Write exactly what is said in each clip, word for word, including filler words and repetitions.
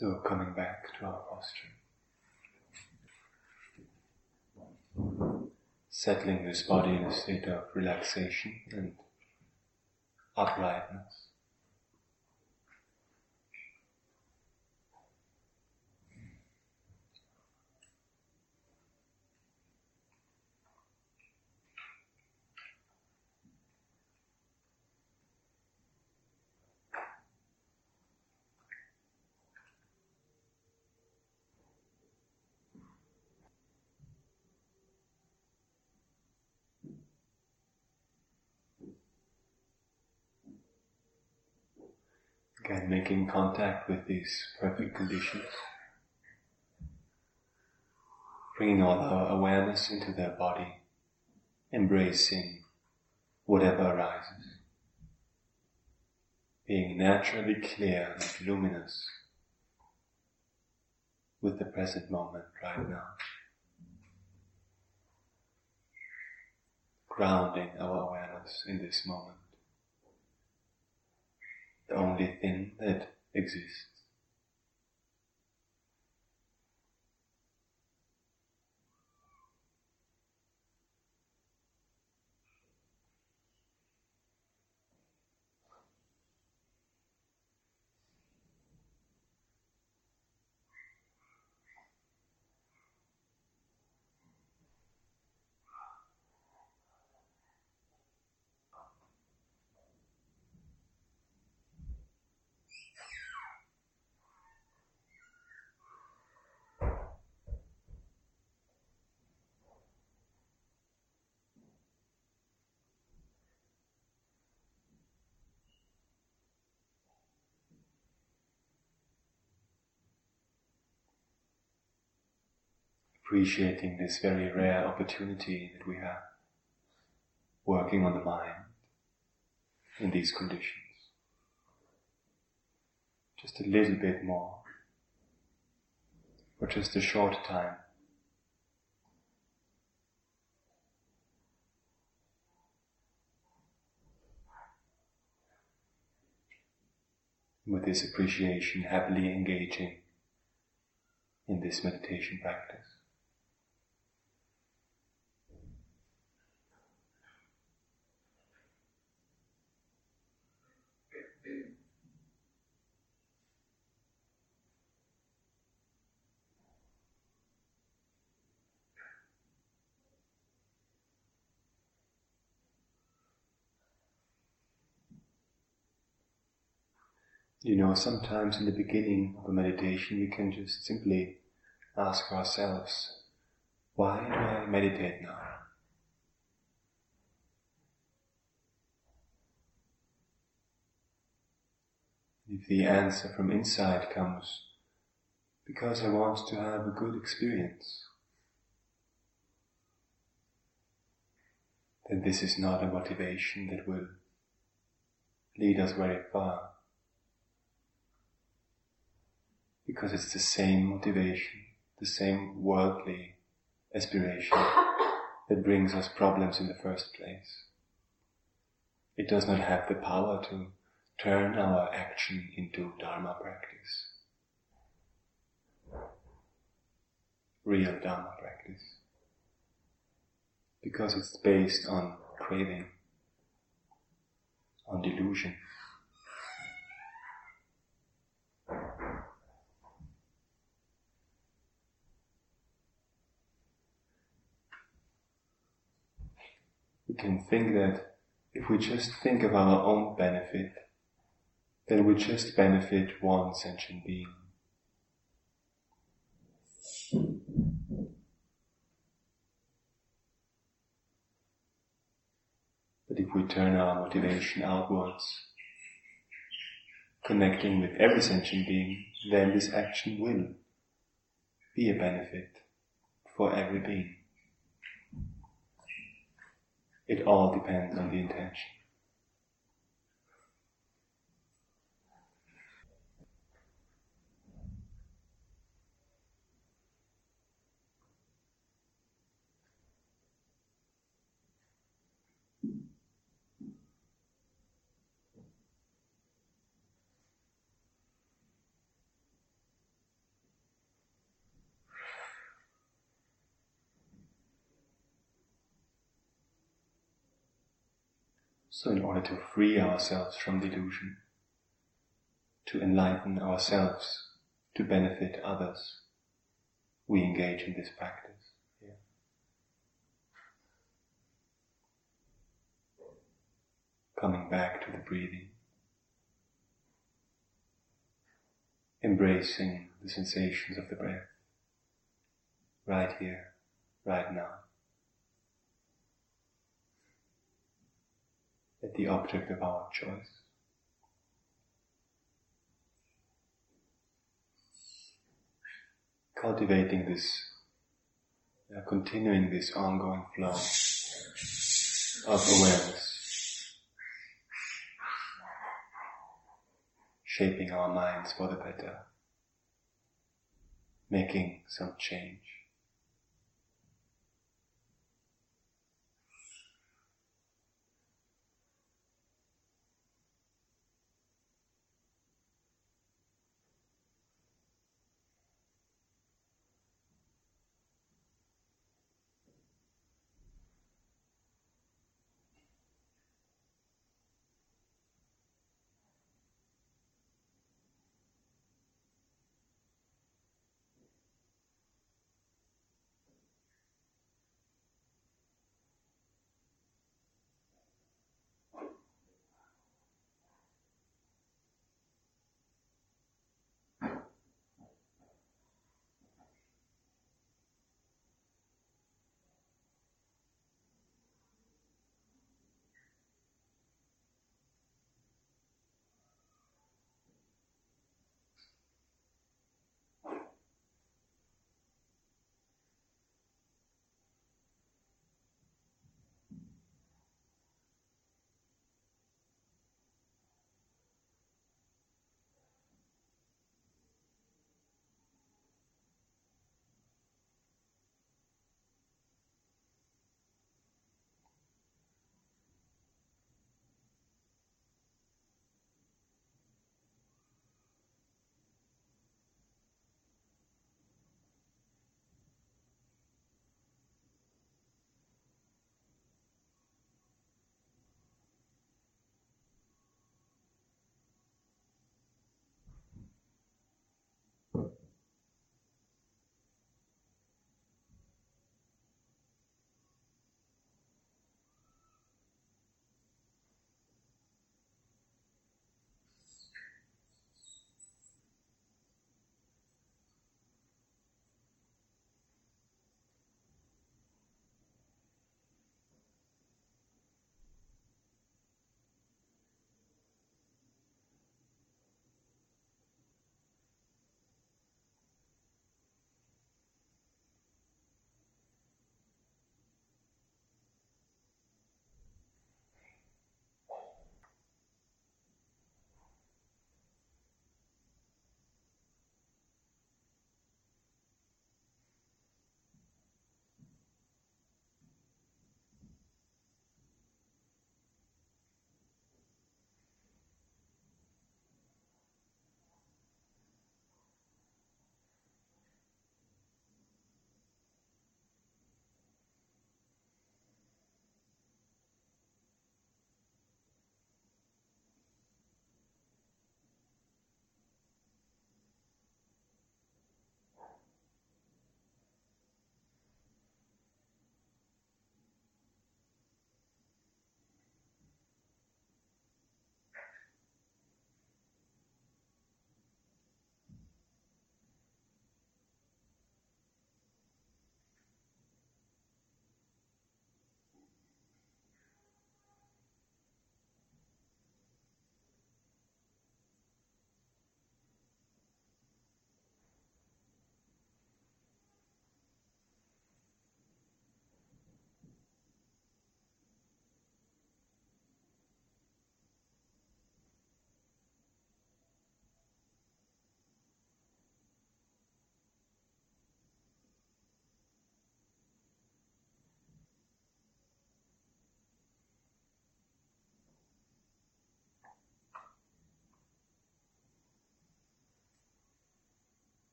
So coming back to our posture. Settling this body in a state of relaxation and uprightness. Again, making contact with these perfect conditions, bringing all our awareness into their body, embracing whatever arises, being naturally clear and luminous with the present moment right now, grounding our awareness in this moment. The only thing that exists. Appreciating this very rare opportunity that we have, working on the mind in these conditions. Just a little bit more, for just a short time. With this appreciation, happily engaging in this meditation practice. You know, sometimes in the beginning of a meditation we can just simply ask ourselves, why do I meditate now? If the answer from inside comes, because I want to have a good experience, then this is not a motivation that will lead us very far. Because it's the same motivation, the same worldly aspiration that brings us problems in the first place. It does not have the power to turn our action into Dharma practice. Real Dharma practice. Because it's based on craving, on delusion. We can think that if we just think of our own benefit, then we just benefit one sentient being. But if we turn our motivation outwards, connecting with every sentient being, then this action will be a benefit for every being. It all depends on the intention. So in order to free ourselves from delusion, to enlighten ourselves, to benefit others, we engage in this practice. Yeah. Coming back to the breathing, embracing the sensations of the breath, right here, right now, at the object of our choice. Cultivating this, uh, continuing this ongoing flow of awareness, shaping our minds for the better, making some change.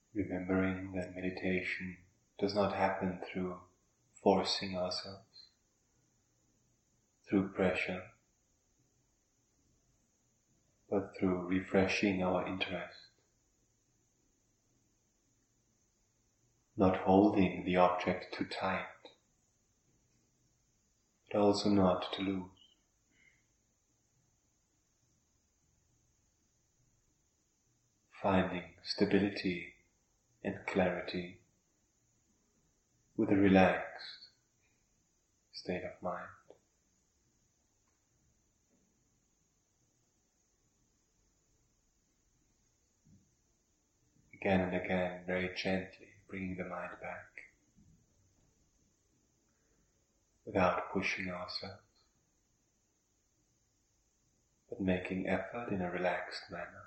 Remembering that meditation does not happen through forcing ourselves, through pressure, but through refreshing our interest, not holding the object too tight, but also not to lose. Finding stability and clarity with a relaxed state of mind. Again and again, very gently bringing the mind back without pushing ourselves, but making effort in a relaxed manner.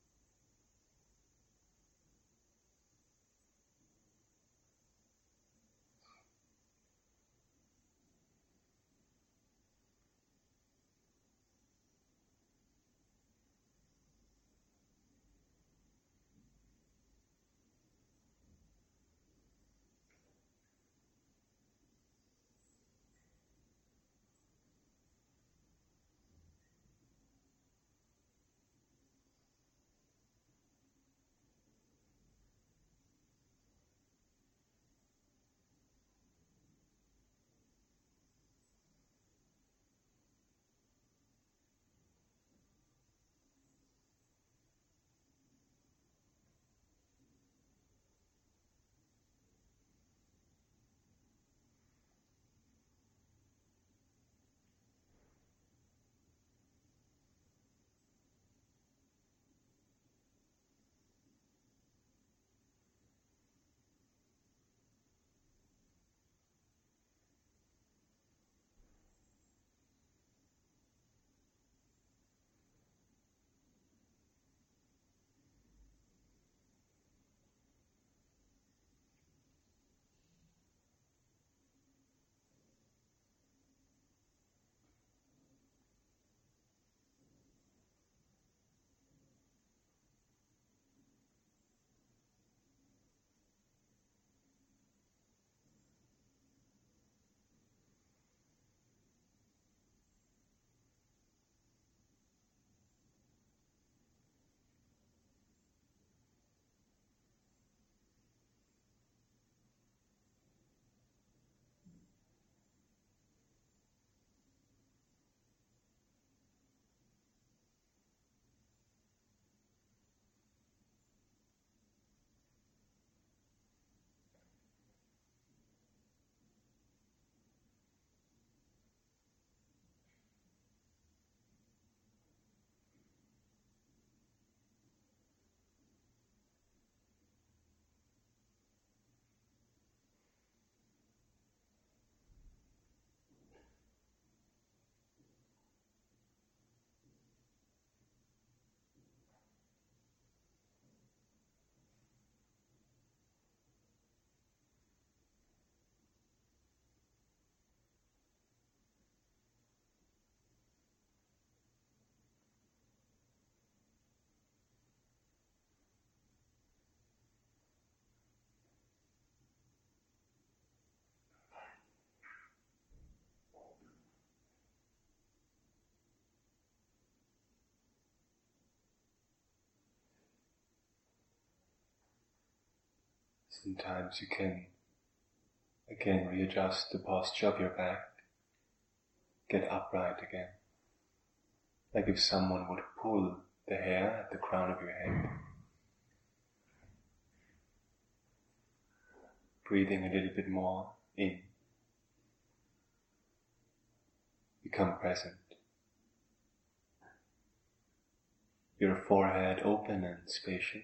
Sometimes you can again readjust the posture of your back, get upright again, like if someone would pull the hair at the crown of your head. Breathing a little bit more in. Become present. Your forehead open and spacious.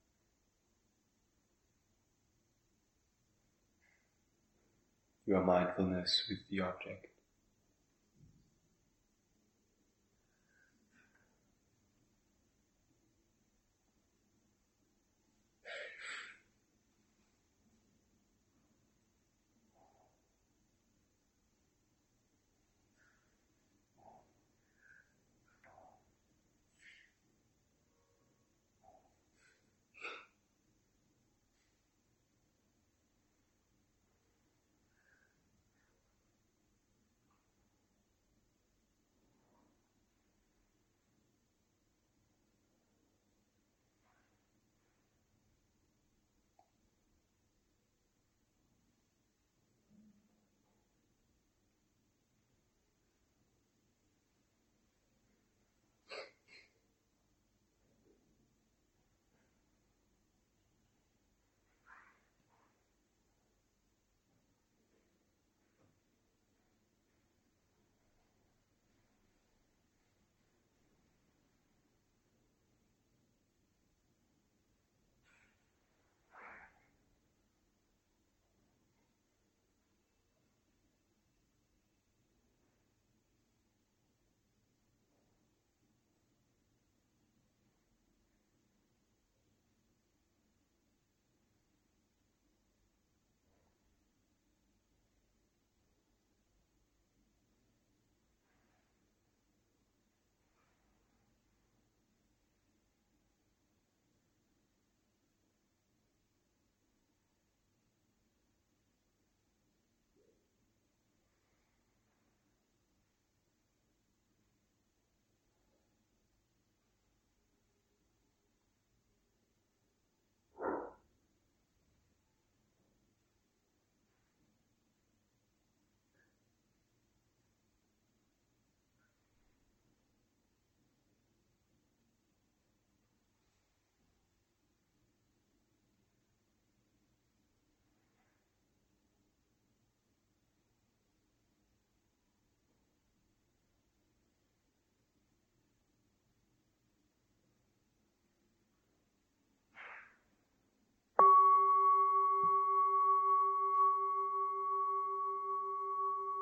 Your mindfulness with the object.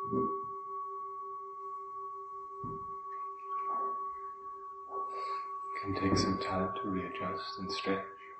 You can take some time to readjust and stretch.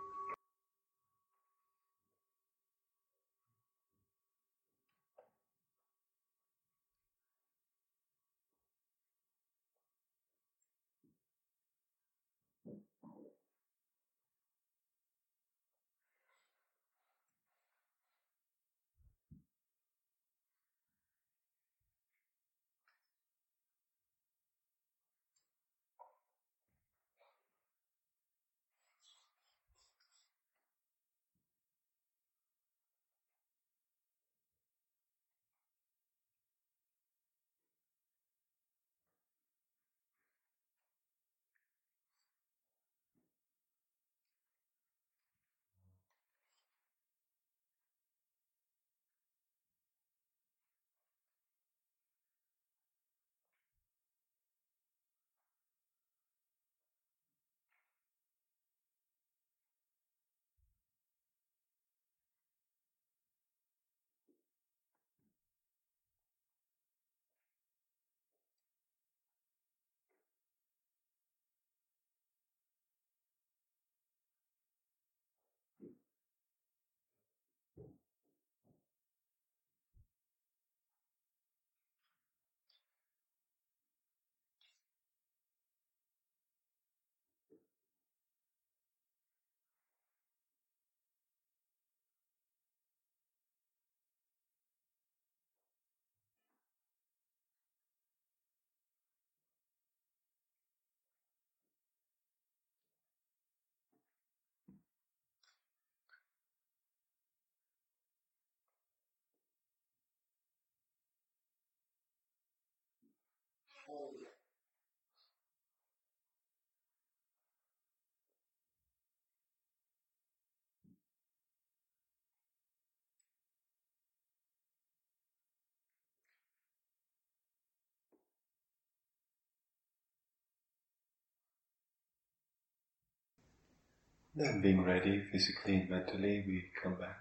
Then being ready physically and mentally, we come back.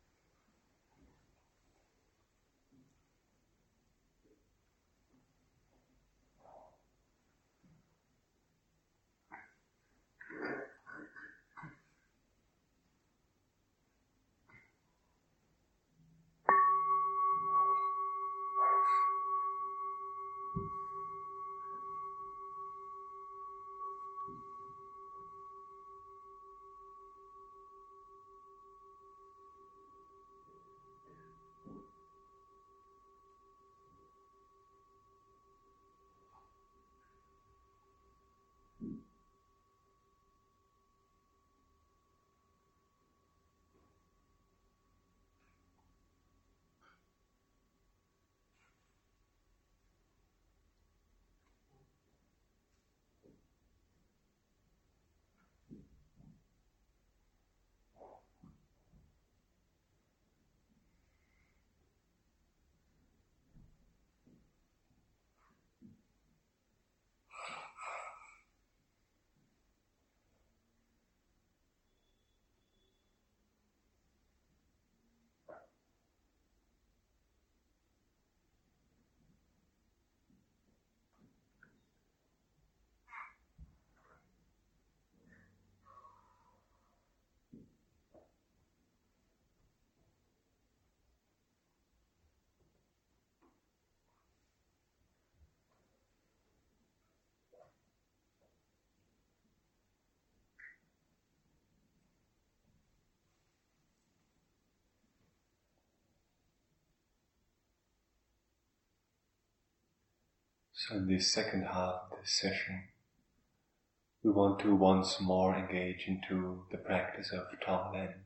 So in this second half of this session, we want to once more engage into the practice of Tonglen.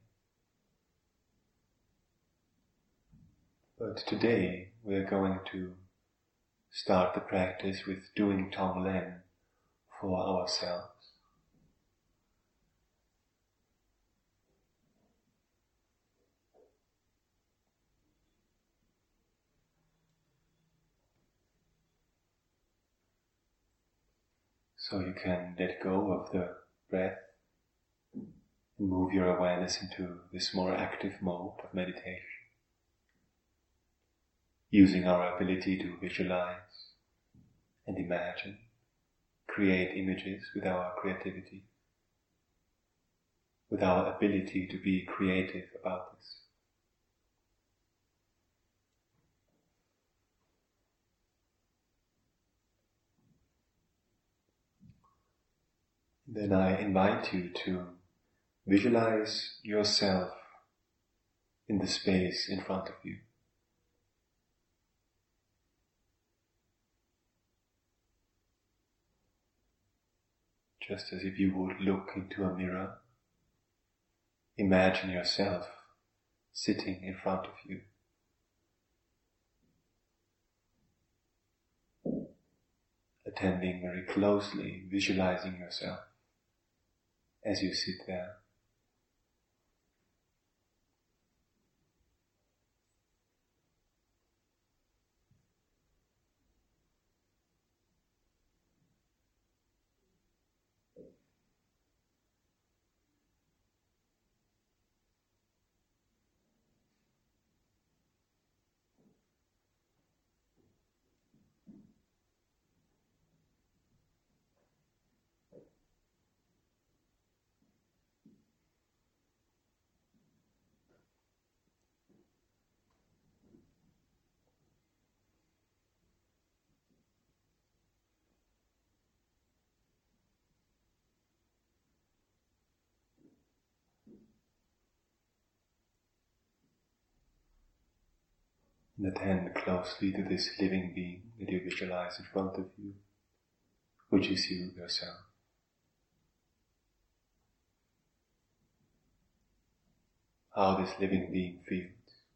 But today we are going to start the practice with doing Tonglen for ourselves. So you can let go of the breath and move your awareness into this more active mode of meditation. using our ability to visualize and imagine, create images with our creativity, with our ability to be creative about this. Then I invite you to visualize yourself in the space in front of you. Just as if you would look into a mirror, imagine yourself sitting in front of you. Attending very closely, visualizing yourself as you sit there. And attend closely to this living being that you visualize in front of you, which is you yourself. How this living being feels.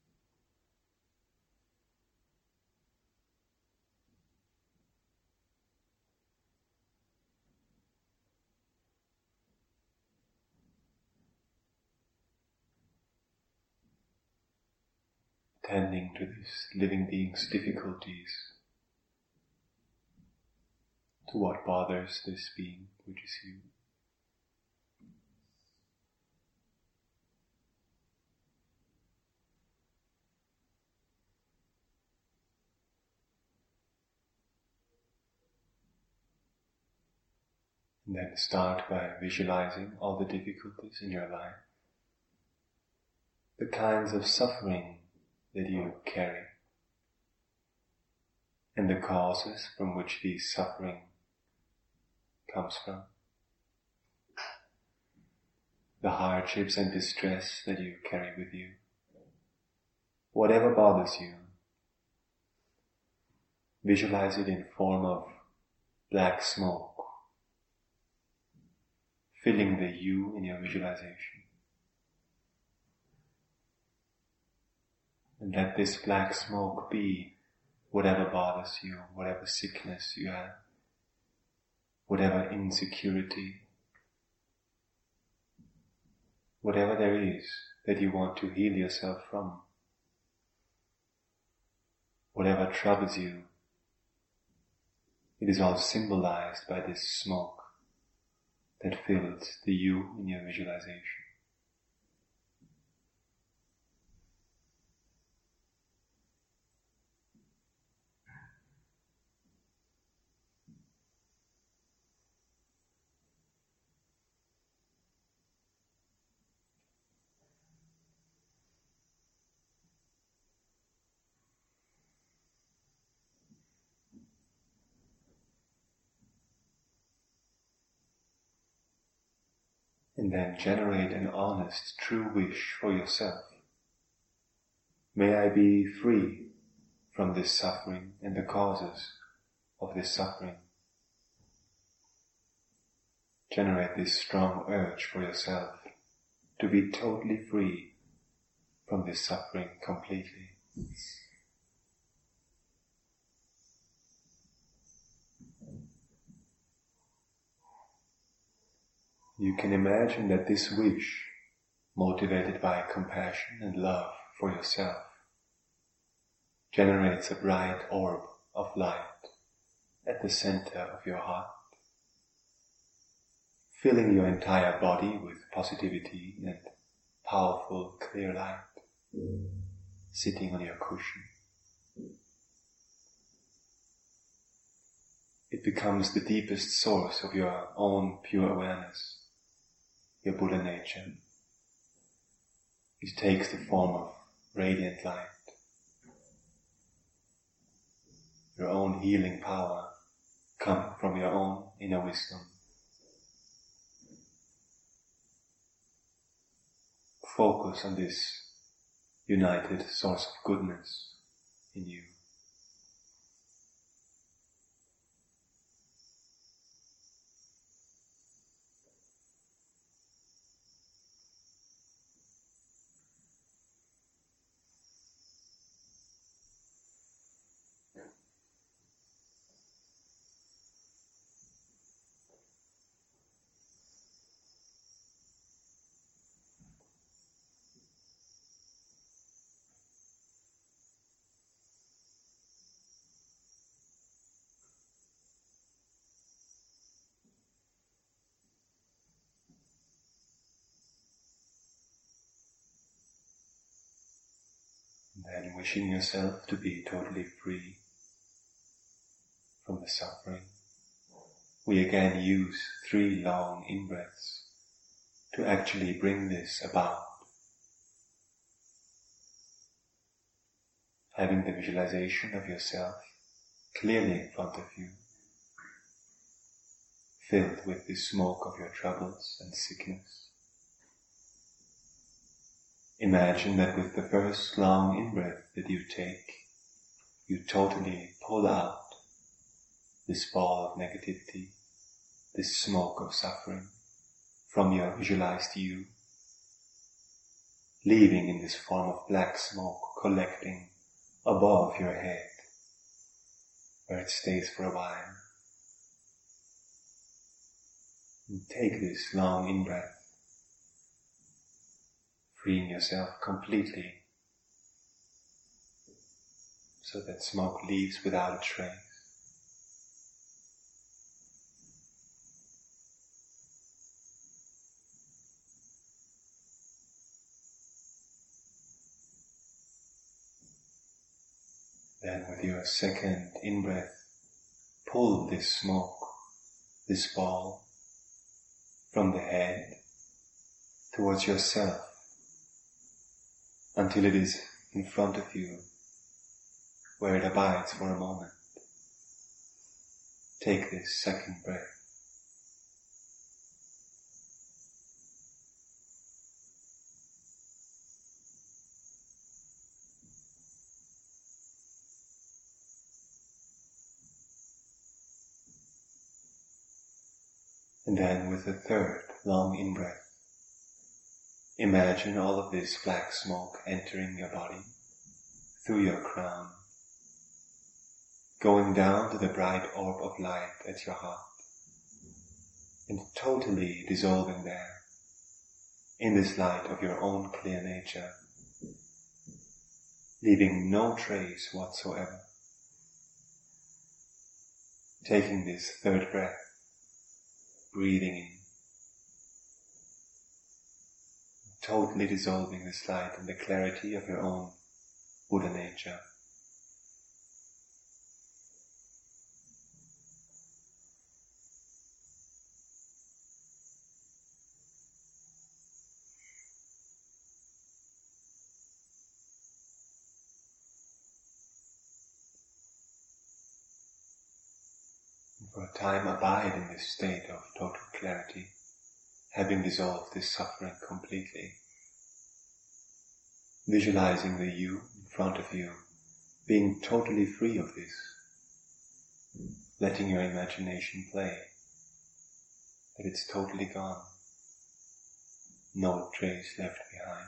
Attending to this living being's difficulties, to what bothers this being, which is you. And then start by visualizing all the difficulties in your life, the kinds of suffering that you carry, and the causes from which these suffering comes from, the hardships and distress that you carry with you. Whatever bothers you, visualize it in form of black smoke, filling the you in your visualization. And let this black smoke be whatever bothers you, whatever sickness you have, whatever insecurity, whatever there is that you want to heal yourself from, whatever troubles you. It is all symbolized by this smoke that fills the you in your visualization. And then generate an honest, true wish for yourself. May I be free from this suffering and the causes of this suffering. Generate this strong urge for yourself to be totally free from this suffering completely. You can imagine that this wish, motivated by compassion and love for yourself, generates a bright orb of light at the center of your heart, filling your entire body with positivity and powerful, clear light, sitting on your cushion. becomes the deepest source of your own pure awareness, your Buddha nature. It takes the form of radiant light. Your own healing power comes from your own inner wisdom. Focus on this united source of goodness in you. And wishing yourself to be totally free from the suffering, we again use three long in-breaths to actually bring this about. Having the visualization of yourself clearly in front of you, filled with the smoke of your troubles and sickness. Imagine that with the first long in-breath that you take, you totally pull out this ball of negativity, this smoke of suffering from your visualized you, leaving in this form of black smoke collecting above your head, where it stays for a while. And take this long in-breath, freeing yourself completely, so that smoke leaves without a trace. Then with your second in-breath, pull this smoke, this ball, from the head towards yourself, until it is in front of you, where it abides for a moment. Take this second breath. And then with the third long in-breath, imagine all of this black smoke entering your body, through your crown, going down to the bright orb of light at your heart, and totally dissolving there, in this light of your own clear nature, leaving no trace whatsoever. Taking this third breath, breathing in, totally dissolving this light in the clarity of your own Buddha nature. For a time abide in this state of total clarity, having dissolved this suffering completely. Visualizing the you in front of you, being totally free of this, letting your imagination play, that it's totally gone, no trace left behind.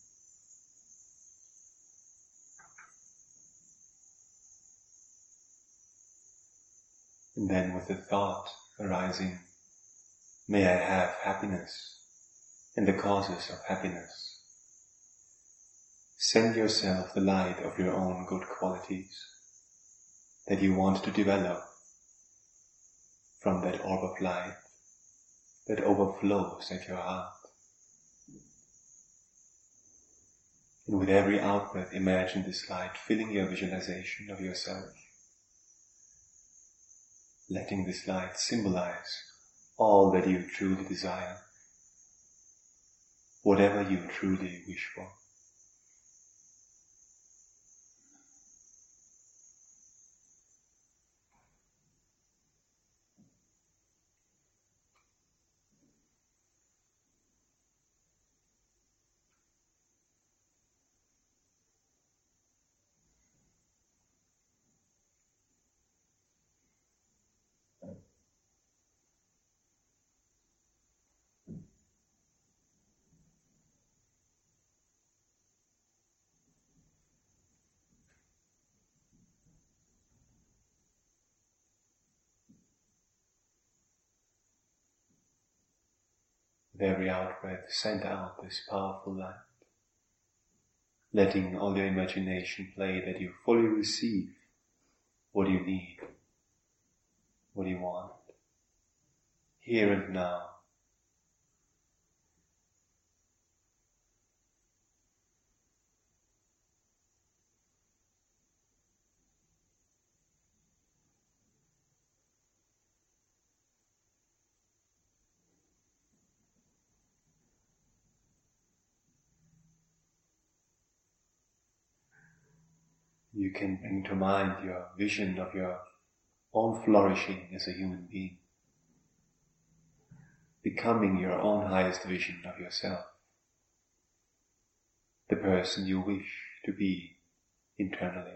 And then with the thought arising, may I have happiness and the causes of happiness. Send yourself the light of your own good qualities that you want to develop from that orb of light that overflows at your heart. And with every out-breath, imagine this light filling your visualization of yourself. letting this light symbolize all that you truly desire, whatever you truly wish for. With every out-breath, send out this powerful light, letting all your imagination play that you fully receive what you need, what you want, here and now. You can bring to mind your vision of your own flourishing as a human being, becoming your own highest vision of yourself, the person you wish to be internally.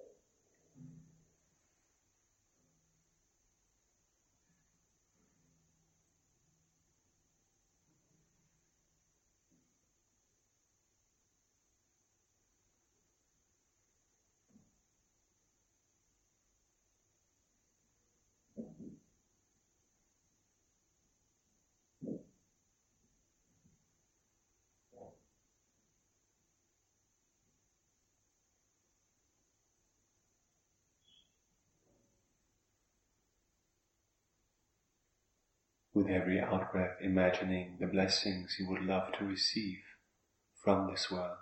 With every out-breath, imagining the blessings you would love to receive from this world.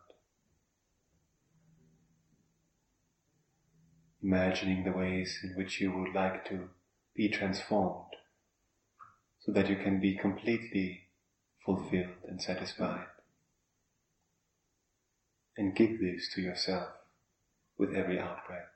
Imagining the ways in which you would like to be transformed, so that you can be completely fulfilled and satisfied. And give this to yourself with every out-breath.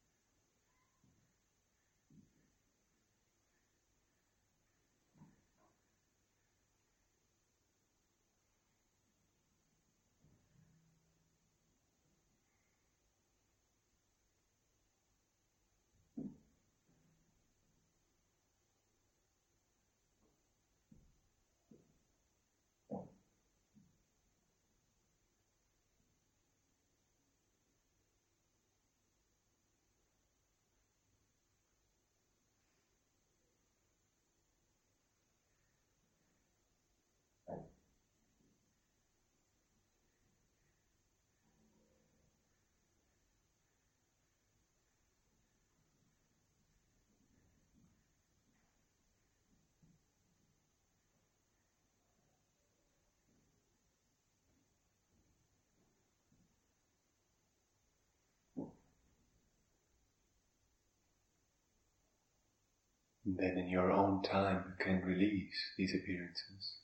And then in your own time you can release these appearances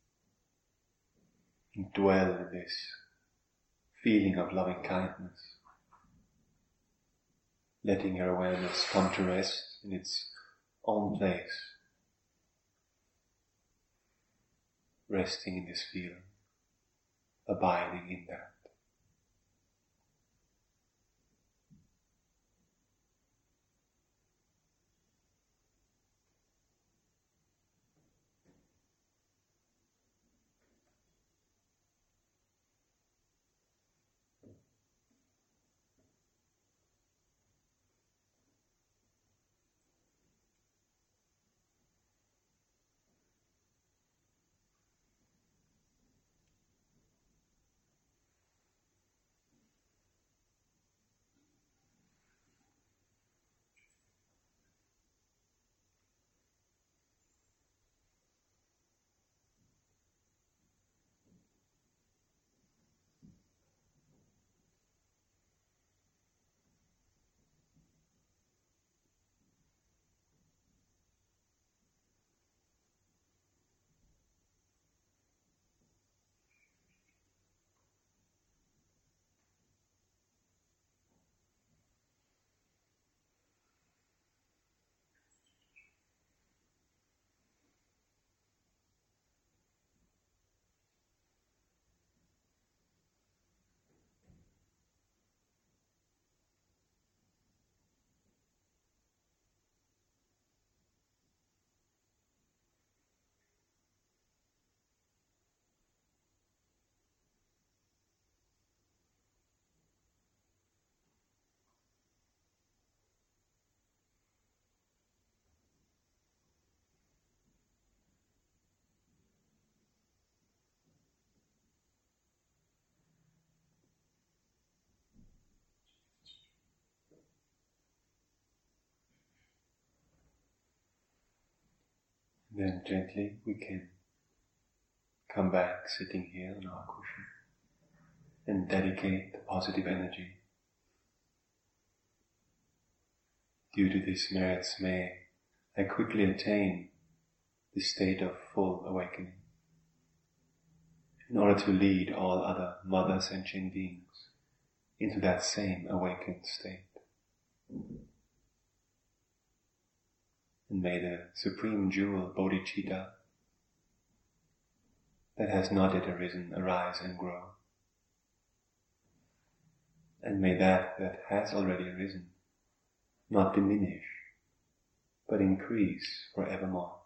and dwell in this feeling of loving kindness, letting your awareness come to rest in its own place, resting in this feeling, abiding in that. Then gently we can come back sitting here on our cushion and dedicate the positive energy. Due to these merits may I quickly attain the state of full awakening in order to lead all other mother sentient beings into that same awakened state. And may the supreme jewel bodhicitta that has not yet arisen arise and grow. And may that that has already arisen not diminish, but increase forevermore.